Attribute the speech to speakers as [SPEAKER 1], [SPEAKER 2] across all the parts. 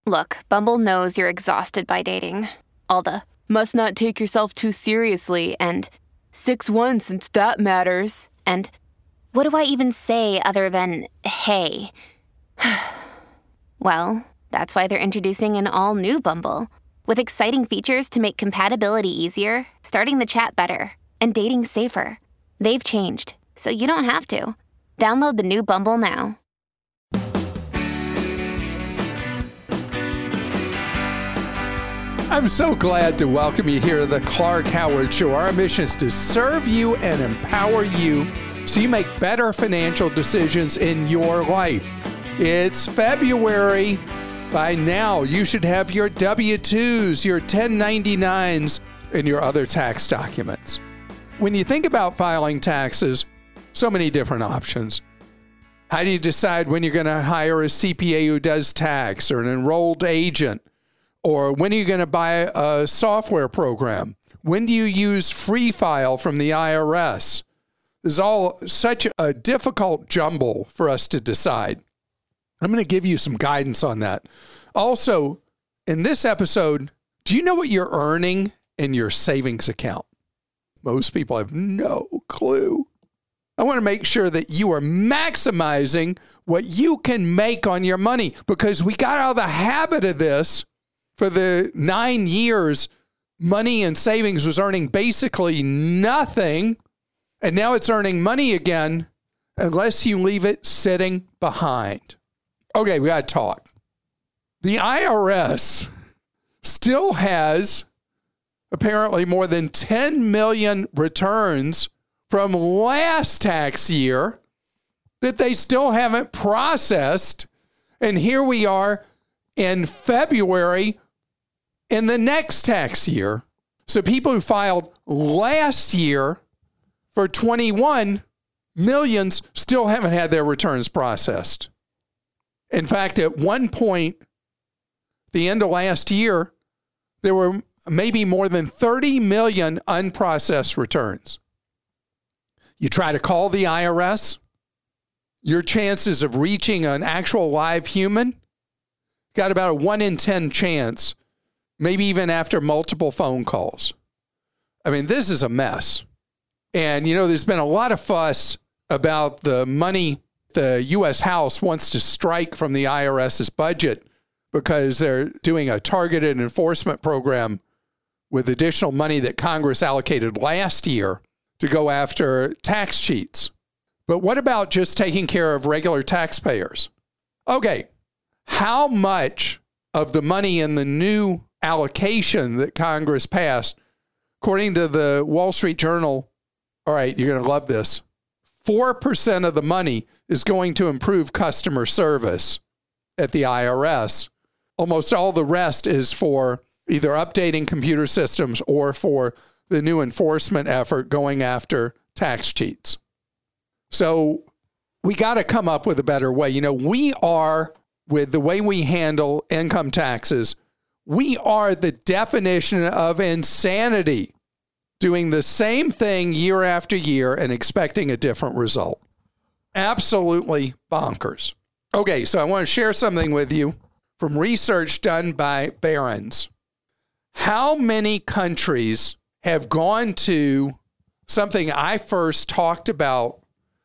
[SPEAKER 1] Look, Bumble knows you're exhausted by dating. All the must not take yourself too seriously and 6'1" since that matters. And what do I even say other than, hey? Well, that's why they're introducing an all-new Bumble with exciting features to make compatibility easier, starting the chat better, and dating safer. They've changed, so you don't have to. Download the new Bumble now.
[SPEAKER 2] I'm so glad to welcome you here to the Clark Howard Show. Our mission is to serve you and empower you so you make better financial decisions in your life. It's February. By now, you should have your W-2s, your 1099s, and your other tax documents. When you think about filing taxes, so many different options. How do you decide when you're going to hire a CPA who does tax or an enrolled agent? Or when are you going to buy a software program? When do you use Free File from the IRS? This is all such a difficult jumble for us to decide. I'm going to give you some guidance on that. Also, in this episode, do you know what you're earning in your savings account? Most people have no clue. I want to make sure that you are maximizing what you can make on your money, because we got out of the habit of this. For the 9 years, money and savings was earning basically nothing, and now it's earning money again unless you leave it sitting behind. Okay, we got to talk. The IRS still has apparently more than 10 million returns from last tax year that they still haven't processed, and here we are in February in the next tax year. So people who filed last year for 21 millions still haven't had their returns processed. In fact, at one point, the end of last year, there were maybe more than 30 million unprocessed returns. You try to call the IRS, your chances of reaching an actual live human got about a 1 in 10 chance, maybe even after multiple phone calls. I mean, this is a mess. And, there's been a lot of fuss about the money the U.S. House wants to strike from the IRS's budget because they're doing a targeted enforcement program with additional money that Congress allocated last year to go after tax cheats. But what about just taking care of regular taxpayers? Okay, how much of the money in the new allocation that Congress passed, according to the Wall Street Journal, all right, you're going to love this, 4% of the money is going to improve customer service at the IRS. Almost all the rest is for either updating computer systems or for the new enforcement effort going after tax cheats. So we got to come up with a better way. We are, with the way we handle income taxes, we are the definition of insanity, doing the same thing year after year and expecting a different result. Absolutely bonkers. Okay, so I want to share something with you from research done by Barron's. How many countries have gone to something I first talked about,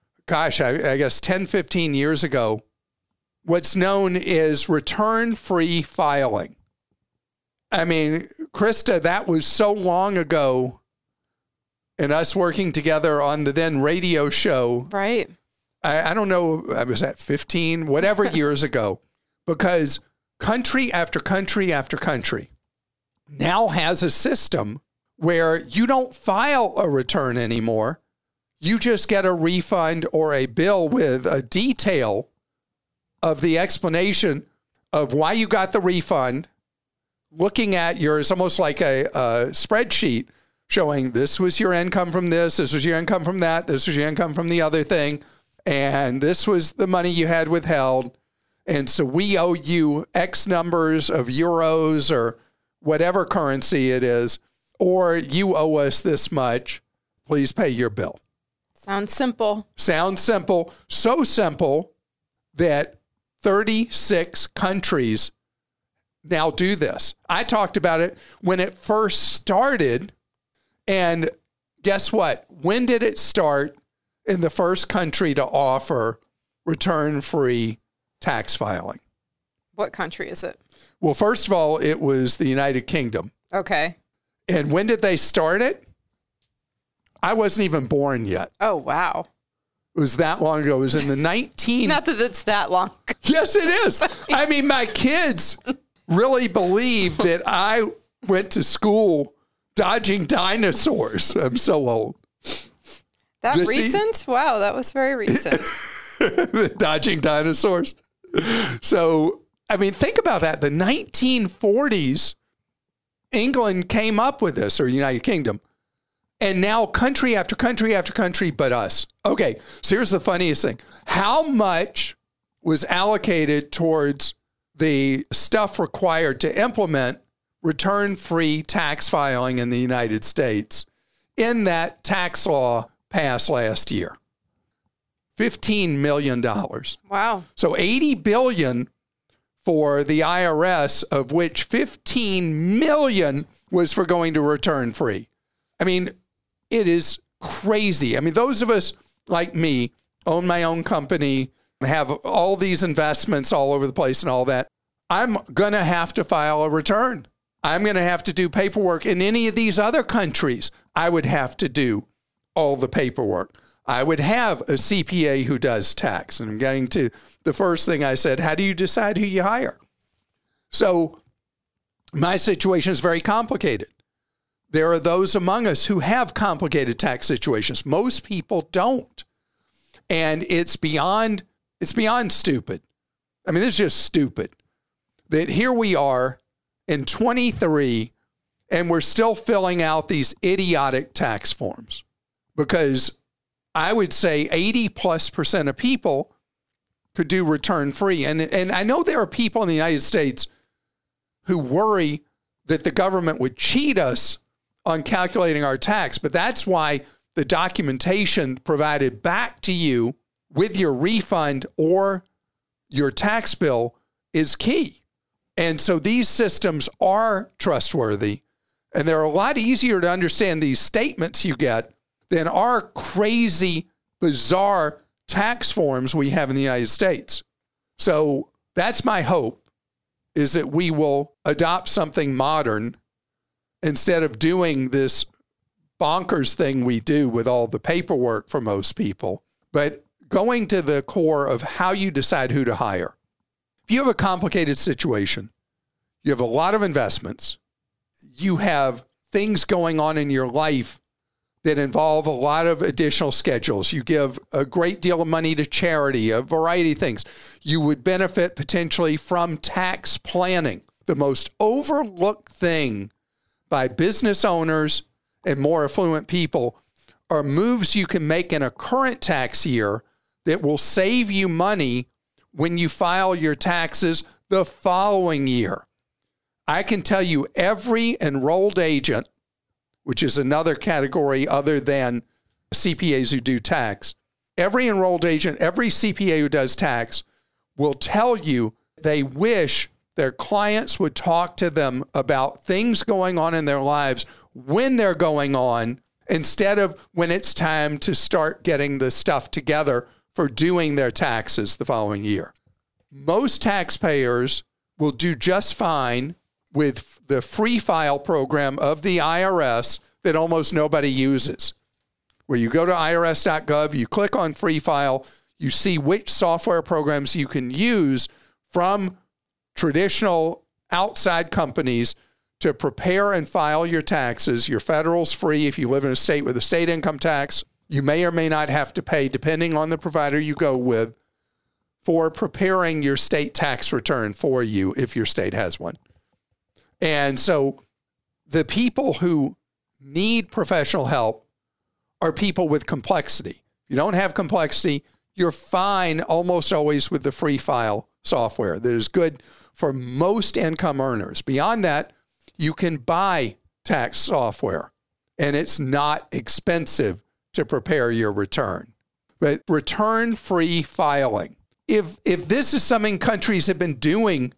[SPEAKER 2] I guess 10, 15 years ago, what's known as return-free filing. I mean, Krista, that was so long ago, and us working together on the then radio show.
[SPEAKER 3] Right.
[SPEAKER 2] I don't know, I was at 15, whatever years ago, because country after country after country now has a system where you don't file a return anymore. You just get a refund or a bill with a detail of the explanation of why you got the refund, looking at it's almost like a spreadsheet showing this was your income from this was your income from that, this was your income from the other thing, and this was the money you had withheld. And so we owe you X numbers of euros or whatever currency it is, or you owe us this much. Please pay your bill.
[SPEAKER 3] Sounds simple.
[SPEAKER 2] Sounds simple. So simple that 36 countries now do this. I talked about it when it first started. And guess what? When did it start in the first country to offer return-free tax filing?
[SPEAKER 3] What country is it?
[SPEAKER 2] Well, first of all, it was the United Kingdom.
[SPEAKER 3] Okay.
[SPEAKER 2] And when did they start it? I wasn't even born yet.
[SPEAKER 3] Oh, wow.
[SPEAKER 2] It was that long ago. It was in the 19...
[SPEAKER 3] Not that it's that long.
[SPEAKER 2] Yes, it is. I mean, my kids really believe that I went to school dodging dinosaurs. I'm so old.
[SPEAKER 3] That recent? Wow, that was very recent.
[SPEAKER 2] Dodging dinosaurs. So, I mean, think about that. The 1940s, England came up with this, or United Kingdom. And now country after country after country but us. Okay, so here's the funniest thing. How much was allocated towards the stuff required to implement return-free tax filing in the United States in that tax law passed last year? $15 million.
[SPEAKER 3] Wow.
[SPEAKER 2] So $80 billion for the IRS, of which $15 million was for going to return-free. I mean, it is crazy. I mean, those of us like me own my own company, have all these investments all over the place and all that. I'm going to have to file a return. I'm going to have to do paperwork. In any of these other countries, I would have to do all the paperwork. I would have a CPA who does tax. And I'm getting to the first thing I said, how do you decide who you hire? So my situation is very complicated. There are those among us who have complicated tax situations. Most people don't. And it's beyond stupid. I mean, this is just stupid that here we are in 23 and we're still filling out these idiotic tax forms, because I would say 80+% of people could do return free. And I know there are people in the United States who worry that the government would cheat us on calculating our tax, but that's why the documentation provided back to you with your refund or your tax bill is key. And so these systems are trustworthy, and they're a lot easier to understand these statements you get than our crazy, bizarre tax forms we have in the United States. So that's my hope, is that we will adopt something modern instead of doing this bonkers thing we do with all the paperwork for most people, but going to the core of how you decide who to hire. If you have a complicated situation, you have a lot of investments, you have things going on in your life that involve a lot of additional schedules, you give a great deal of money to charity, a variety of things, you would benefit potentially from tax planning. The most overlooked thing by business owners and more affluent people are moves you can make in a current tax year that will save you money when you file your taxes the following year. I can tell you every enrolled agent, which is another category other than CPAs who do tax, every enrolled agent, every CPA who does tax will tell you they wish their clients would talk to them about things going on in their lives when they're going on, instead of when it's time to start getting the stuff together for doing their taxes the following year. Most taxpayers will do just fine with the free file program of the IRS that almost nobody uses, where you go to irs.gov, you click on free file, you see which software programs you can use from traditional outside companies to prepare and file your taxes. Your federal's free if you live in a state with a state income tax. You may or may not have to pay, depending on the provider you go with, for preparing your state tax return for you if your state has one. And so the people who need professional help are people with complexity. If you don't have complexity, you're fine almost always with the free file software that is good for most income earners. Beyond that, you can buy tax software, and it's not expensive to prepare your return. But return-free filing, if this is something countries have been doing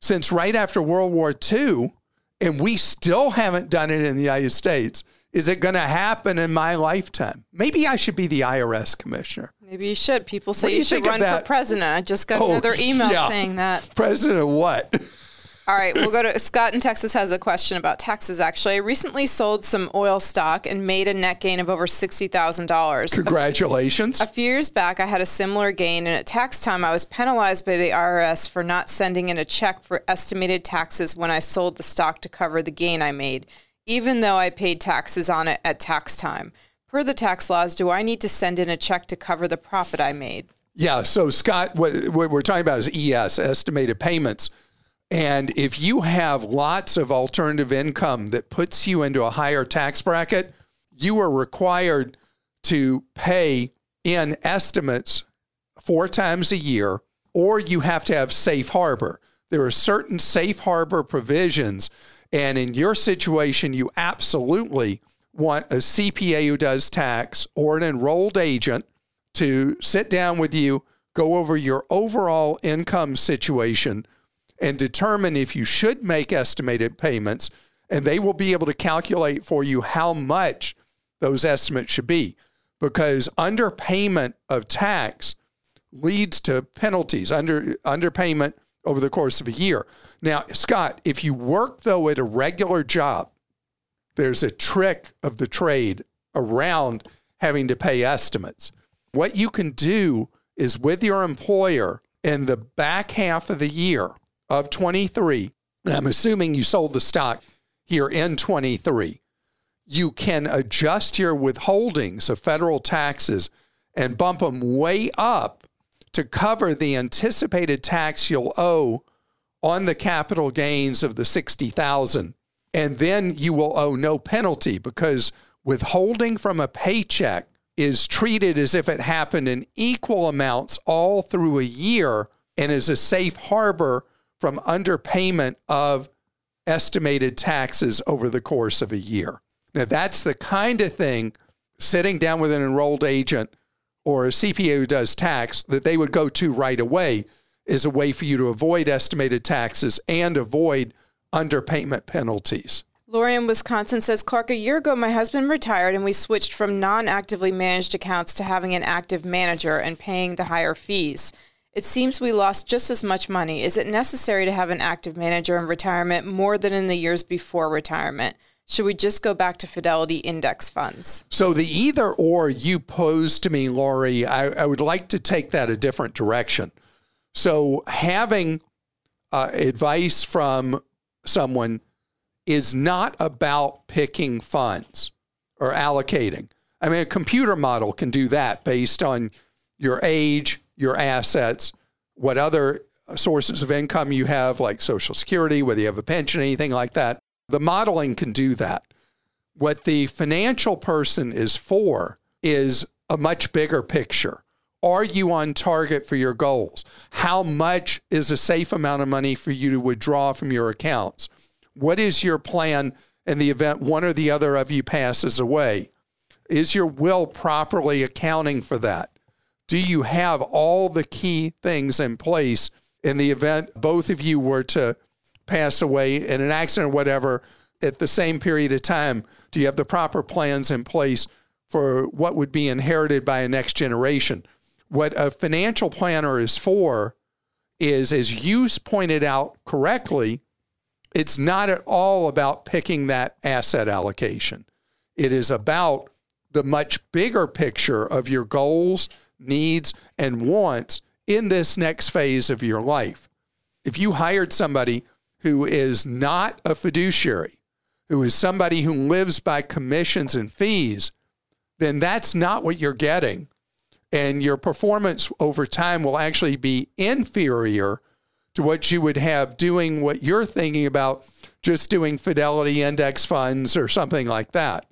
[SPEAKER 2] since right after World War II, and we still haven't done it in the United States. Is it going to happen in my lifetime? Maybe I should be the IRS commissioner.
[SPEAKER 3] Maybe you should. People say you should run for president. I just got another email saying that.
[SPEAKER 2] President of what?
[SPEAKER 3] All right, we'll go to Scott in Texas has a question about taxes, actually. I recently sold some oil stock and made a net gain of over $60,000.
[SPEAKER 2] Congratulations.
[SPEAKER 3] A few years back, I had a similar gain, and at tax time, I was penalized by the IRS for not sending in a check for estimated taxes when I sold the stock to cover the gain I made, even though I paid taxes on it at tax time. Per the tax laws, do I need to send in a check to cover the profit I made?
[SPEAKER 2] Yeah, so Scott, what we're talking about is ES, estimated payments. And if you have lots of alternative income that puts you into a higher tax bracket, you are required to pay in estimates 4 times a year, or you have to have safe harbor. There are certain safe harbor provisions, and in your situation, you absolutely want a CPA who does tax or an enrolled agent to sit down with you, go over your overall income situation, and determine if you should make estimated payments, and they will be able to calculate for you how much those estimates should be, because underpayment of tax leads to penalties, underpayment over the course of a year. Now, Scott, if you work, though, at a regular job, there's a trick of the trade around having to pay estimates. What you can do is with your employer in the back half of the year, of 23, and I'm assuming you sold the stock here in 23, you can adjust your withholdings of federal taxes and bump them way up to cover the anticipated tax you'll owe on the capital gains of the $60,000. And then you will owe no penalty, because withholding from a paycheck is treated as if it happened in equal amounts all through a year and is a safe harbor from underpayment of estimated taxes over the course of a year. Now, that's the kind of thing sitting down with an enrolled agent or a CPA who does tax that they would go to right away is a way for you to avoid estimated taxes and avoid underpayment penalties.
[SPEAKER 3] Lori in Wisconsin says, Clark, a year ago, my husband retired and we switched from non-actively managed accounts to having an active manager and paying the higher fees. It seems we lost just as much money. Is it necessary to have an active manager in retirement more than in the years before retirement? Should we just go back to Fidelity index funds?
[SPEAKER 2] So the either or you posed to me, Lori, I would like to take that a different direction. So having advice from someone is not about picking funds or allocating. I mean, a computer model can do that based on your age, your assets, what other sources of income you have, like Social Security, whether you have a pension, anything like that. The modeling can do that. What the financial person is for is a much bigger picture. Are you on target for your goals? How much is a safe amount of money for you to withdraw from your accounts? What is your plan in the event one or the other of you passes away? Is your will properly accounting for that? Do you have all the key things in place in the event both of you were to pass away in an accident or whatever at the same period of time? Do you have the proper plans in place for what would be inherited by a next generation? What a financial planner is for is, as you pointed out correctly, it's not at all about picking that asset allocation. It is about the much bigger picture of your goals, needs, and wants in this next phase of your life. If you hired somebody who is not a fiduciary, who is somebody who lives by commissions and fees, then that's not what you're getting. And your performance over time will actually be inferior to what you would have doing what you're thinking about, just doing Fidelity index funds or something like that.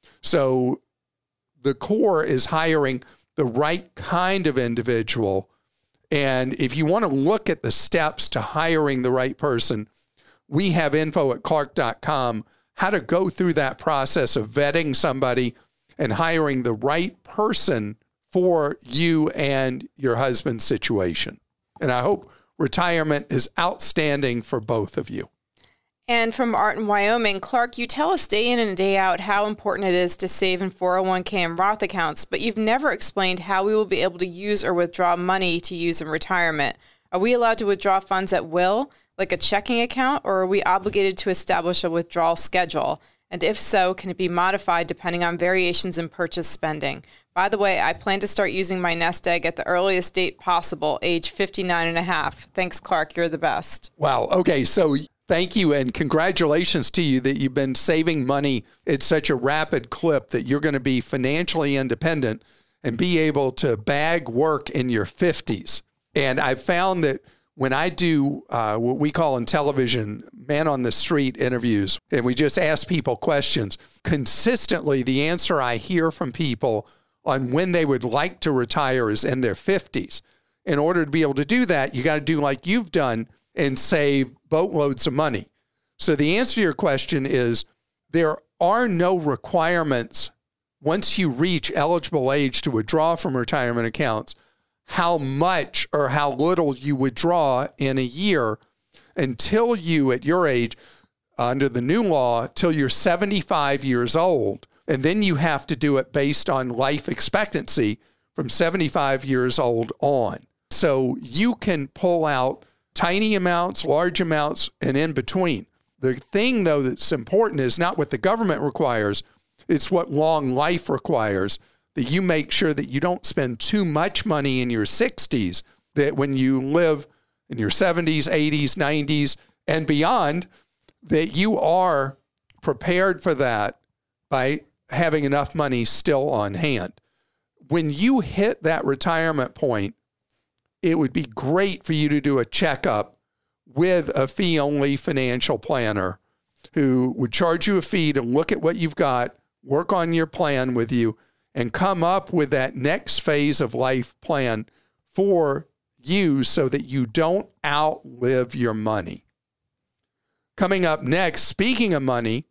[SPEAKER 2] So the core is hiring the right kind of individual. And if you want to look at the steps to hiring the right person, we have info at clark.com, how to go through that process of vetting somebody and hiring the right person for you and your husband's situation. And I hope retirement is outstanding for both of you.
[SPEAKER 3] And from Art in Wyoming, Clark, you tell us day in and day out how important it is to save in 401k and Roth accounts, but you've never explained how we will be able to use or withdraw money to use in retirement. Are we allowed to withdraw funds at will, like a checking account, or are we obligated to establish a withdrawal schedule? And if so, can it be modified depending on variations in purchase spending? By the way, I plan to start using my nest egg at the earliest date possible, age 59 and a half. Thanks, Clark. You're the best.
[SPEAKER 2] Wow. Okay. So thank you and congratulations to you that you've been saving money at such a rapid clip that you're going to be financially independent and be able to bag work in your 50s. And I've found that when I do what we call in television, man on the street interviews, and we just ask people questions, consistently the answer I hear from people on when they would like to retire is in their 50s. In order to be able to do that, you got to do like you've done and save boatloads of money. So the answer to your question is there are no requirements once you reach eligible age to withdraw from retirement accounts how much or how little you withdraw in a year until you, at your age, under the new law, till you're 75 years old. And then you have to do it based on life expectancy from 75 years old on. So you can pull out tiny amounts, large amounts, and in between. The thing, though, that's important is not what the government requires. It's what long life requires, that you make sure that you don't spend too much money in your 60s, that when you live in your 70s, 80s, 90s, and beyond, that you are prepared for that by having enough money still on hand. When you hit that retirement point, it would be great for you to do a checkup with a fee-only financial planner who would charge you a fee to look at what you've got, work on your plan with you, and come up with that next phase of life plan for you so that you don't outlive your money. Coming up next, speaking of money,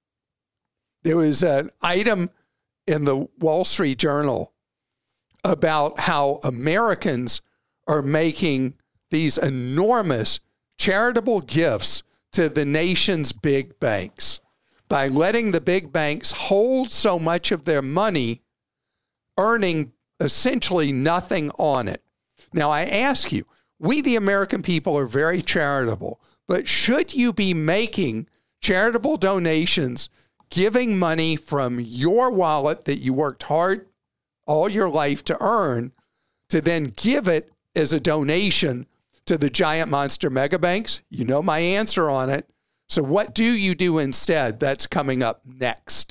[SPEAKER 2] there was an item in the Wall Street Journal about how Americans are making these enormous charitable gifts to the nation's big banks by letting the big banks hold so much of their money, earning essentially nothing on it. Now, I ask you, we the American people are very charitable, but should you be making charitable donations, giving money from your wallet that you worked hard all your life to earn, to then give it as a donation to the giant monster mega banks? You know my answer on it. So what do you do instead? That's coming up next.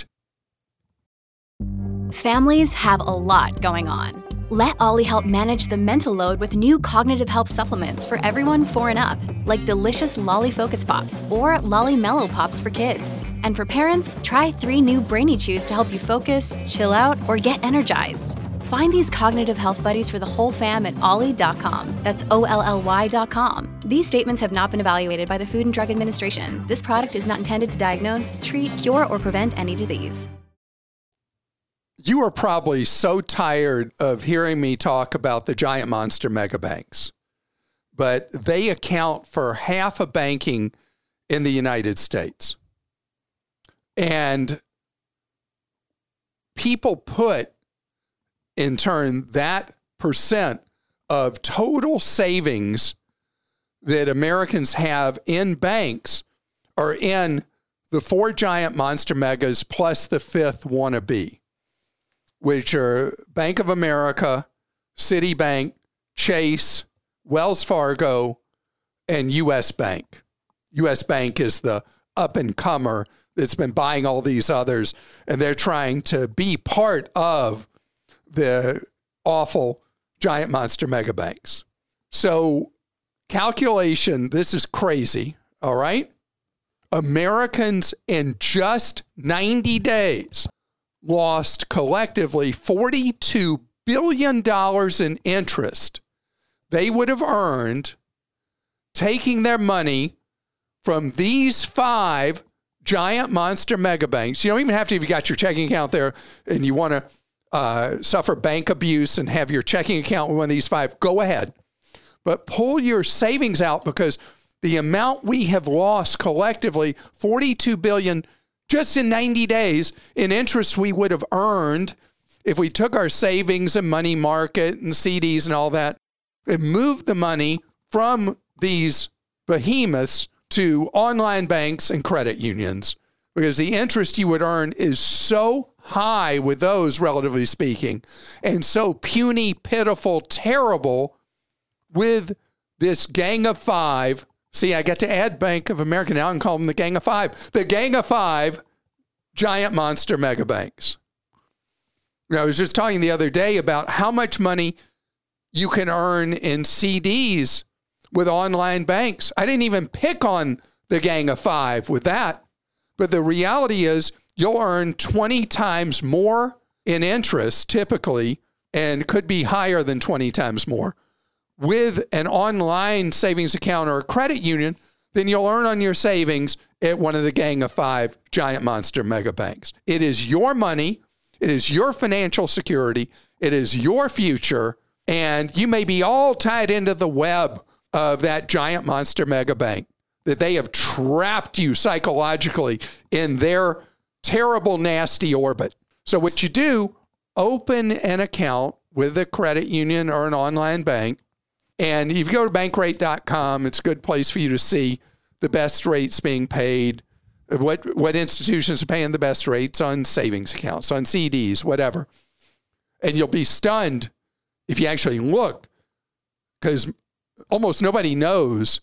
[SPEAKER 4] Families have a lot going on. Let Ollie help manage the mental load with new cognitive help supplements for everyone 4 and up, like delicious Lolly Focus Pops or Lolly Mellow Pops for kids. And for parents, try 3 new Brainy Chews to help you focus, chill out, or get energized. Find these cognitive health buddies for the whole fam at ollie.com. That's OLLY.com. These statements have not been evaluated by the Food and Drug Administration. This product is not intended to diagnose, treat, cure, or prevent any disease.
[SPEAKER 2] You are probably so tired of hearing me talk about the giant monster mega banks, but they account for half of banking in the United States. And people put, in turn, that percent of total savings that Americans have in banks are in the 4 giant monster megas plus the 5th wannabe, which are Bank of America, Citibank, Chase, Wells Fargo, and U.S. Bank. U.S. Bank is the up-and-comer that's been buying all these others, and they're trying to be part of the awful giant monster mega banks. So calculation, this is crazy, all right? Americans in just 90 days lost collectively $42 billion in interest they would have earned taking their money from these 5 giant monster mega banks. You don't even have to, if you got your checking account there and you want to suffer bank abuse and have your checking account with one of these 5, go ahead. but pull your savings out, because the amount we have lost collectively, $42 billion just in 90 days in interest we would have earned if we took our savings and money market and CDs and all that and moved the money from these behemoths to online banks and credit unions, because the interest you would earn is so high with those, relatively speaking, and so puny, pitiful, terrible with this Gang of Five. See, I get to add Bank of America now and call them the Gang of Five. The Gang of Five giant monster mega banks. I was just talking the other day about how much money you can earn in CDs with online banks. I didn't even pick on the Gang of Five with that. But the reality is you'll earn 20 times more in interest typically, and could be higher than 20 times more with an online savings account or a credit union than you'll earn on your savings at one of the Gang of Five giant monster mega banks. It is your money. It is your financial security. It is your future. And you may be all tied into the web of that giant monster mega bank, that they have trapped you psychologically in their terrible, nasty orbit. So what you do, open an account with a credit union or an online bank. And if you go to bankrate.com, it's a good place for you to see the best rates being paid, what institutions are paying the best rates on savings accounts, on CDs, whatever. And you'll be stunned if you actually look, because almost nobody knows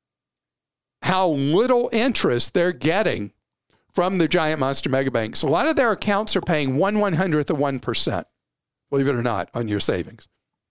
[SPEAKER 2] how little interest they're getting from the giant monster mega banks. A lot of their accounts are paying 1/100th of 1%, believe it or not, on your savings.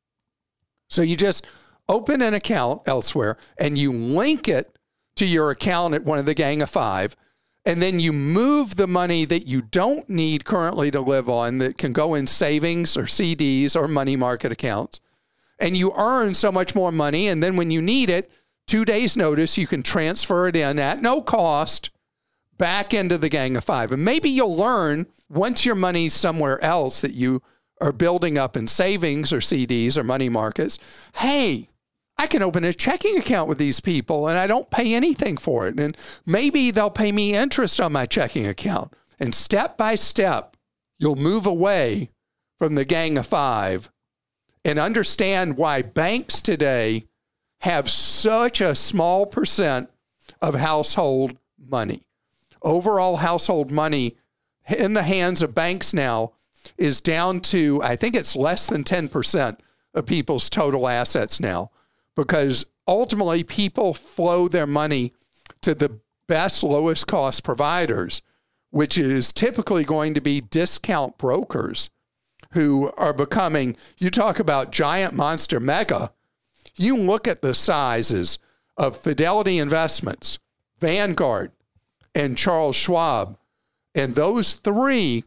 [SPEAKER 2] So you just open an account elsewhere and you link it to your account at one of the Gang of Five, and then you move the money that you don't need currently to live on that can go in savings or CDs or money market accounts, and you earn so much more money. And then when you need it, 2 days notice, you can transfer it in at no cost back into the Gang of Five. And maybe you'll learn once your money's somewhere else that you are building up in savings or CDs or money markets, hey, I can open a checking account with these people and I don't pay anything for it. And maybe they'll pay me interest on my checking account. And step by step, you'll move away from the Gang of Five and understand why banks today have such a small percent of household money. Overall household money in the hands of banks now is down to, I think it's less than 10% of people's total assets now, because ultimately people flow their money to the best, lowest cost providers, which is typically going to be discount brokers who are becoming, you talk about giant monster mega, you look at the sizes of Fidelity Investments, Vanguard, and Charles Schwab, and those three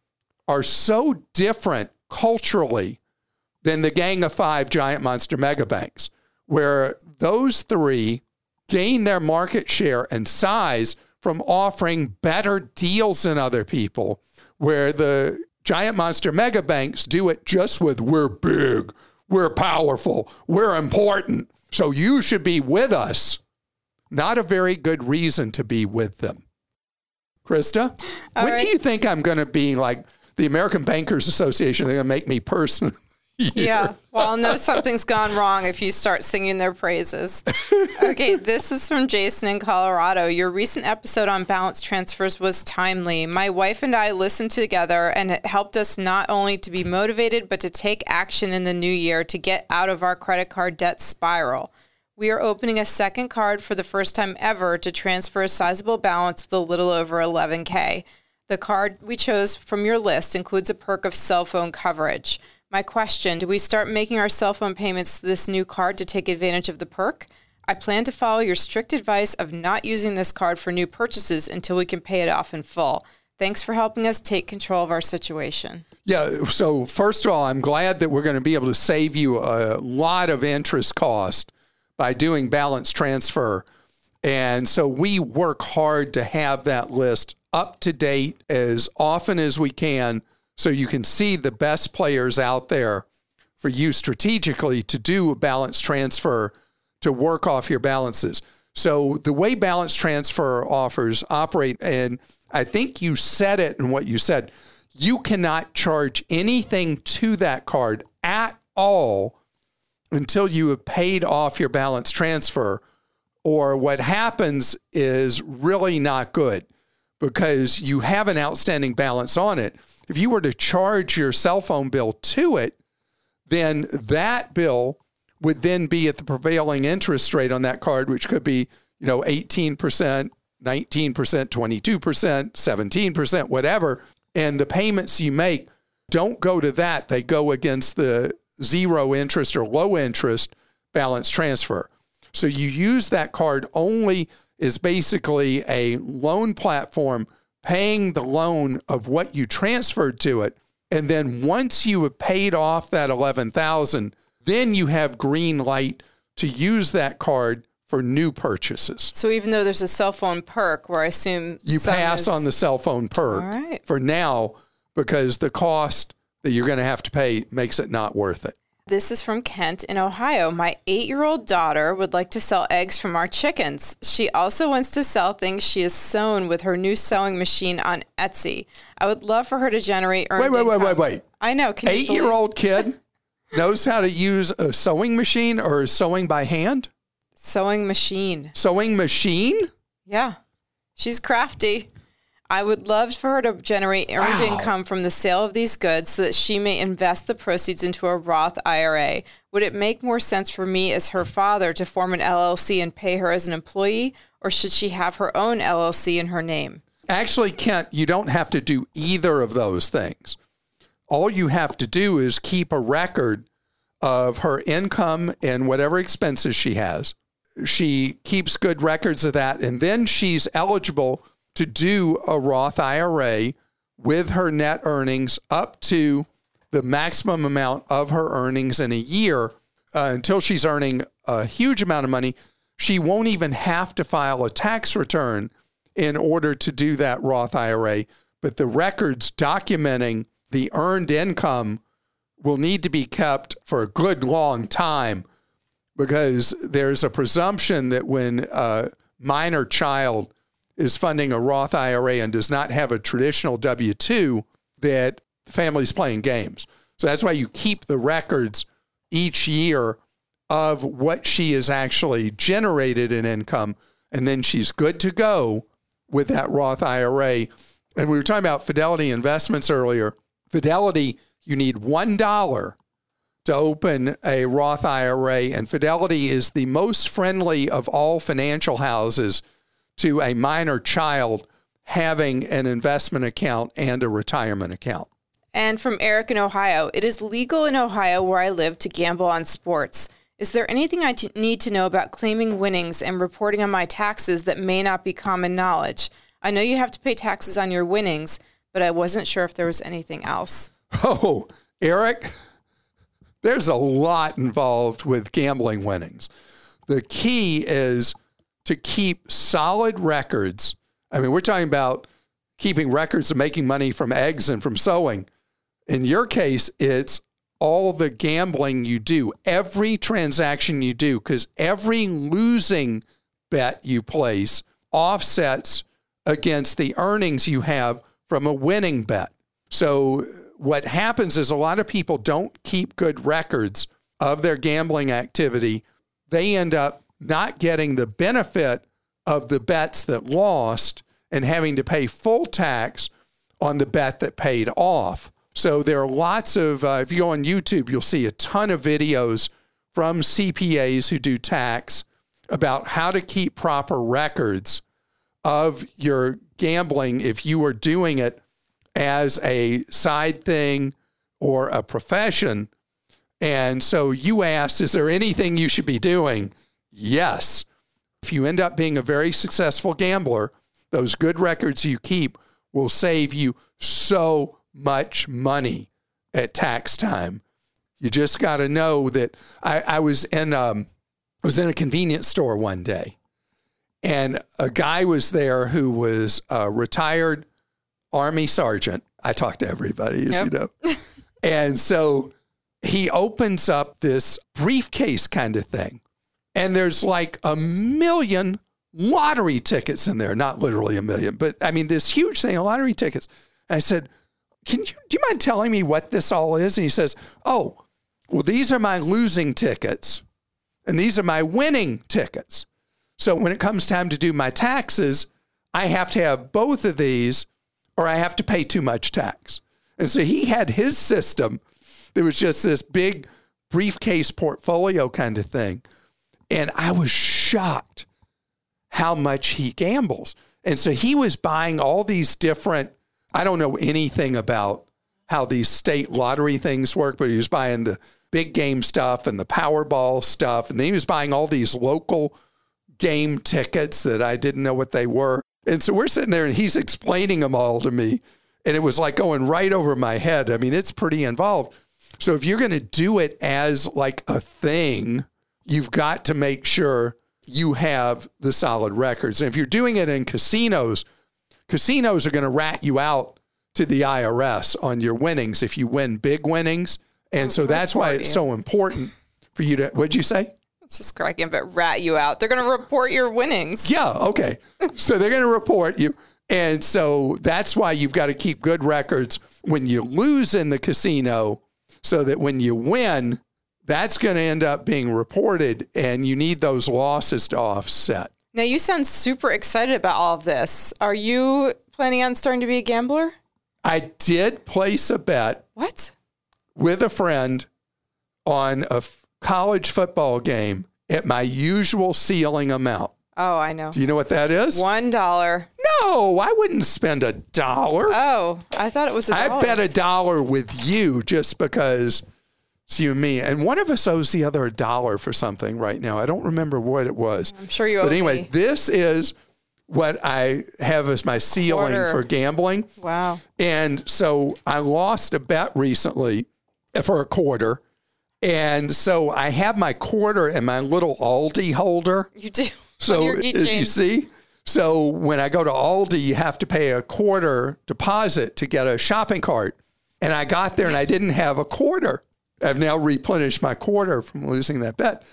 [SPEAKER 2] are so different culturally than the Gang of Five giant monster mega banks, where those three gain their market share and size from offering better deals than other people, where the giant monster mega banks do it just with, we're big, we're powerful, we're important, so you should be with us. Not a very good reason to be with them. Krista, when do you think I'm going to be like the American Bankers Association? They're going to make me person.
[SPEAKER 3] Yeah, well, I'll know something's gone wrong if you start singing their praises. Okay, this is from Jason in Colorado. Your recent episode on balance transfers was timely. My wife and I listened together, and it helped us not only to be motivated, but to take action in the new year to get out of our credit card debt spiral. We are opening a second card for the first time ever to transfer a sizable balance with a little over $11K. The card we chose from your list includes a perk of cell phone coverage. My question, do we start making our cell phone payments to this new card to take advantage of the perk? I plan to follow your strict advice of not using this card for new purchases until we can pay it off in full. Thanks for helping us take control of our situation.
[SPEAKER 2] Yeah, so first of all, I'm glad that we're going to be able to save you a lot of interest cost by doing balance transfer. And so we work hard to have that list up to date as often as we can so you can see the best players out there for you strategically to do a balance transfer to work off your balances. So the way balance transfer offers operate, and I think you said it in what you said, you cannot charge anything to that card at all until you have paid off your balance transfer, or what happens is really not good because you have an outstanding balance on it. If you were to charge your cell phone bill to it, then that bill would then be at the prevailing interest rate on that card, which could be, 18%, 19%, 22%, 17%, whatever. And the payments you make don't go to that. They go against the zero interest or low interest balance transfer. So you use that card only as basically a loan platform paying the loan of what you transferred to it. And then once you have paid off that $11,000, then you have green light to use that card for new purchases.
[SPEAKER 3] So even though there's a cell phone perk where I assume
[SPEAKER 2] you pass on the cell phone perk for now, because the cost that you're going to have to pay makes it not worth it.
[SPEAKER 3] This is from Kent in Ohio. My 8-year-old daughter would like to sell eggs from our chickens. She also wants to sell things she has sewn with her new sewing machine on Etsy. I would love for her to generate earned income. Wait. I know.
[SPEAKER 2] 8-year-old kid knows how to use a sewing machine or sewing by hand?
[SPEAKER 3] Sewing machine.
[SPEAKER 2] Sewing machine?
[SPEAKER 3] Yeah. She's crafty. I would love for her to generate earned income from the sale of these goods so that she may invest the proceeds into a Roth IRA. Would it make more sense for me as her father to form an LLC and pay her as an employee, or should she have her own LLC in her name?
[SPEAKER 2] Actually, Kent, you don't have to do either of those things. All you have to do is keep a record of her income and whatever expenses she has. She keeps good records of that, and then she's eligible to do a Roth IRA with her net earnings up to the maximum amount of her earnings in a year until she's earning a huge amount of money. She won't even have to file a tax return in order to do that Roth IRA, but the records documenting the earned income will need to be kept for a good long time, because there's a presumption that when a minor child is funding a Roth IRA and does not have a traditional W-2, that the family's playing games. So that's why you keep the records each year of what she has actually generated in income, and then she's good to go with that Roth IRA. And we were talking about Fidelity Investments earlier. Fidelity, you need $1 to open a Roth IRA, and Fidelity is the most friendly of all financial houses to a minor child having an investment account and a retirement account.
[SPEAKER 3] And from Eric in Ohio, it is legal in Ohio where I live to gamble on sports. Is there anything I need to know about claiming winnings and reporting on my taxes that may not be common knowledge? I know you have to pay taxes on your winnings, but I wasn't sure if there was anything else.
[SPEAKER 2] Oh, Eric, there's a lot involved with gambling winnings. The key is to keep solid records. I mean, we're talking about keeping records of making money from eggs and from sewing. In your case, it's all the gambling you do, every transaction you do, because every losing bet you place offsets against the earnings you have from a winning bet. So what happens is a lot of people don't keep good records of their gambling activity. They end up not getting the benefit of the bets that lost and having to pay full tax on the bet that paid off. So there are lots of, if you go on YouTube, you'll see a ton of videos from CPAs who do tax about how to keep proper records of your gambling if you are doing it as a side thing or a profession. And so you asked, is there anything you should be doing? Yes. If you end up being a very successful gambler, those good records you keep will save you so much money at tax time. You just got to know that I was in a convenience store one day, and a guy was there who was a retired Army sergeant. I talk to everybody, as you know. And so he opens up this briefcase kind of thing. And there's like 1 million lottery tickets in there. Not literally 1 million, but I mean, this huge thing of lottery tickets. And I said, do you mind telling me what this all is? And he says, oh, well, these are my losing tickets and these are my winning tickets. So when it comes time to do my taxes, I have to have both of these or I have to pay too much tax. And so he had his system. There was just this big briefcase portfolio kind of thing. And I was shocked how much he gambles. And so he was buying all these different, I don't know anything about how these state lottery things work, but he was buying the big game stuff and the Powerball stuff. And then he was buying all these local game tickets that I didn't know what they were. And so we're sitting there and he's explaining them all to me. And it was like going right over my head. I mean, it's pretty involved. So if you're going to do it as like a thing, you've got to make sure you have the solid records. And if you're doing it in casinos are going to rat you out to the IRS on your winnings if you win big winnings. And so that's why it's so important for you to, what'd you say?
[SPEAKER 3] It's just cracking, but rat you out. They're going to report your winnings.
[SPEAKER 2] Yeah, okay. So they're going to report you. And so that's why you've got to keep good records when you lose in the casino so that when you win, that's going to end up being reported and you need those losses to offset.
[SPEAKER 3] Now, you sound super excited about all of this. Are you planning on starting to be a gambler?
[SPEAKER 2] I did place a bet.
[SPEAKER 3] What?
[SPEAKER 2] With a friend on a college football game at my usual ceiling amount.
[SPEAKER 3] Oh, I know.
[SPEAKER 2] Do you know what that is?
[SPEAKER 3] $1.
[SPEAKER 2] No, I wouldn't spend $1.
[SPEAKER 3] Oh, I thought it was $1.
[SPEAKER 2] I bet $1 with you just because it's you and me. And one of us owes the other $1 for something right now. I don't remember what it was.
[SPEAKER 3] I'm sure you owe
[SPEAKER 2] But anyway,
[SPEAKER 3] me.
[SPEAKER 2] this is what I have as my ceiling for gambling.
[SPEAKER 3] Wow.
[SPEAKER 2] And so I lost a bet recently for a quarter. And so I have my quarter in my little Aldi holder.
[SPEAKER 3] You do.
[SPEAKER 2] So as you see, so when I go to Aldi, you have to pay a quarter deposit to get a shopping cart. And I got there and I didn't have a quarter. I've now replenished my quarter from losing that bet.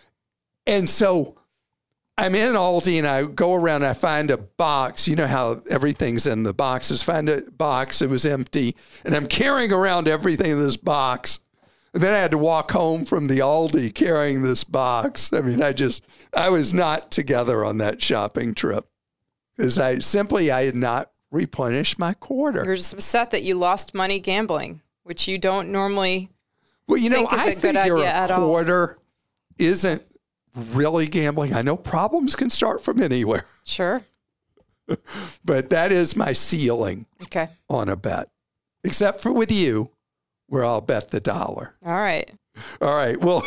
[SPEAKER 2] And so I'm in Aldi and I go around and I find a box. You know how everything's in the boxes. Find a box. It was empty. And I'm carrying around everything in this box. And then I had to walk home from the Aldi carrying this box. I mean, I was not together on that shopping trip because I had not replenished my quarter.
[SPEAKER 3] You're just upset that you lost money gambling, which you don't normally
[SPEAKER 2] Well, you know,
[SPEAKER 3] think is
[SPEAKER 2] I
[SPEAKER 3] a good
[SPEAKER 2] figure
[SPEAKER 3] idea
[SPEAKER 2] a
[SPEAKER 3] at all.
[SPEAKER 2] quarter isn't really gambling. I know problems can start from anywhere,
[SPEAKER 3] Sure.
[SPEAKER 2] but that is my ceiling
[SPEAKER 3] Okay.
[SPEAKER 2] on a bet, except for with you, where I'll bet the $1.
[SPEAKER 3] All right.
[SPEAKER 2] All right. Well,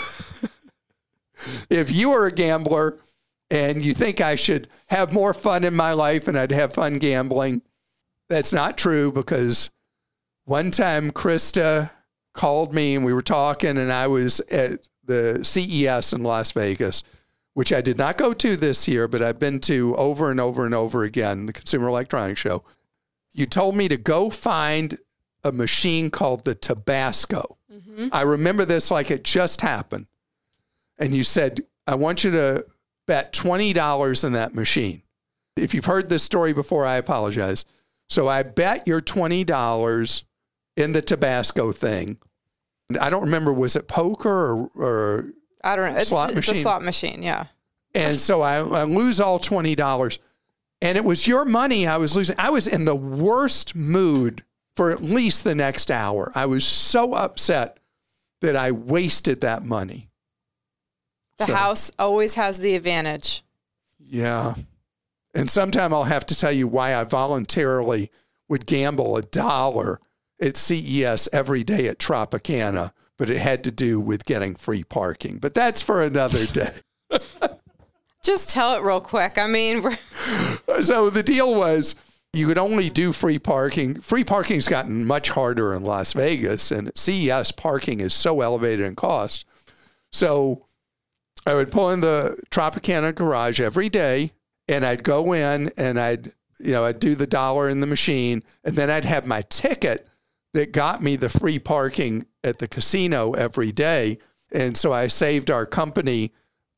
[SPEAKER 2] if you are a gambler and you think I should have more fun in my life and I'd have fun gambling, that's not true because one time Krista called me and we were talking and I was at the CES in Las Vegas, which I did not go to this year, but I've been to over and over and over again, the Consumer Electronics Show. You told me to go find a machine called the Tabasco. Mm-hmm. I remember this like it just happened. And you said, I want you to bet $20 in that machine. If you've heard this story before, I apologize. So I bet your $20 in the Tabasco thing. I don't remember, was it poker or
[SPEAKER 3] I don't know.
[SPEAKER 2] slot machine?
[SPEAKER 3] It's a slot machine, yeah.
[SPEAKER 2] And so I lose all $20. And it was your money I was losing. I was in the worst mood for at least the next hour. I was so upset that I wasted that money.
[SPEAKER 3] The house always has the advantage.
[SPEAKER 2] Yeah. And sometime I'll have to tell you why I voluntarily would gamble $1 at CES every day at Tropicana, but it had to do with getting free parking. But that's for another day.
[SPEAKER 3] Just tell it real quick. I mean,
[SPEAKER 2] So the deal was you could only do free parking. Free parking's gotten much harder in Las Vegas, and at CES parking is so elevated in cost. So I would pull in the Tropicana garage every day, and I'd go in and I'd do the $1 in the machine, and then I'd have my ticket that got me the free parking at the casino every day. And so I saved our company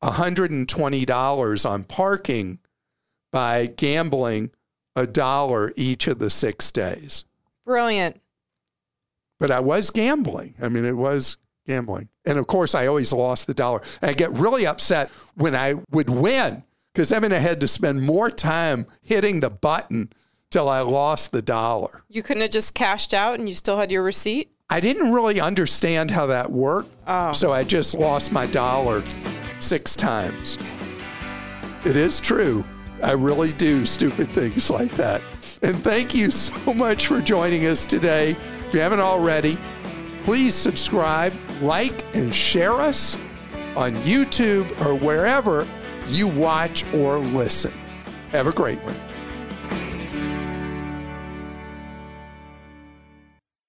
[SPEAKER 2] $120 on parking by gambling $1 each of the 6 days.
[SPEAKER 3] Brilliant.
[SPEAKER 2] But I was gambling. I mean, it was gambling. And of course, I always lost the dollar. And I get really upset when I would win, because I mean, I had to spend more time hitting the button till I lost the dollar.
[SPEAKER 3] You couldn't have just cashed out and you still had your receipt?
[SPEAKER 2] I didn't really understand how that worked.
[SPEAKER 3] Oh.
[SPEAKER 2] So I just lost my dollar 6 times. It is true. I really do stupid things like that. And thank you so much for joining us today. If you haven't already, please subscribe, like, and share us on YouTube or wherever you watch or listen. Have a great one.